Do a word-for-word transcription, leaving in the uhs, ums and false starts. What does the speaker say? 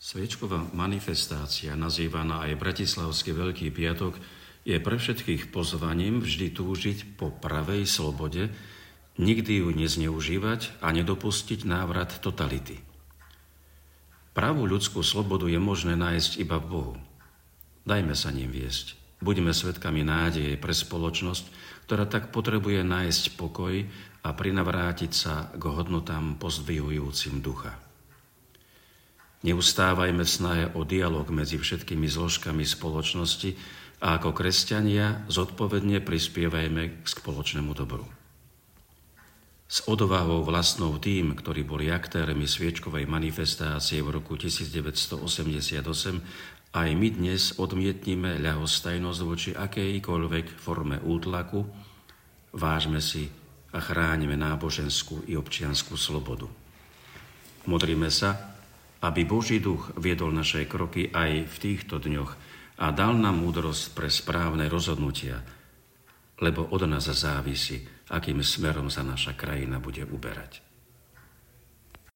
Sviečková manifestácia, nazývaná aj Bratislavský Veľký piatok, je pre všetkých pozvaním vždy túžiť po pravej slobode, nikdy ju nezneužívať a nedopustiť návrat totality. Pravú ľudskú slobodu je možné nájsť iba v Bohu. Dajme sa ním viesť. Buďme svedkami nádeje pre spoločnosť, ktorá tak potrebuje nájsť pokoj a prinavrátiť sa k hodnotám pozdvihujúcim ducha. Neustávajme v snahe o dialog medzi všetkými zložkami spoločnosti a ako kresťania zodpovedne prispievajme k spoločnému dobru. S odvahou vlastnou tým, ktorí boli aktérmi sviečkovej manifestácie v roku devätnásťstoosemdesiatosem, aj my dnes odmietnime ľahostajnosť voči akejkoľvek forme útlaku, vážme si a chránime náboženskú i občiansku slobodu. Modrime sa, aby Boží duch viedol naše kroky aj v týchto dňoch a dal nám múdrosť pre správne rozhodnutia, lebo od nás závisí, akým smerom sa naša krajina bude uberať.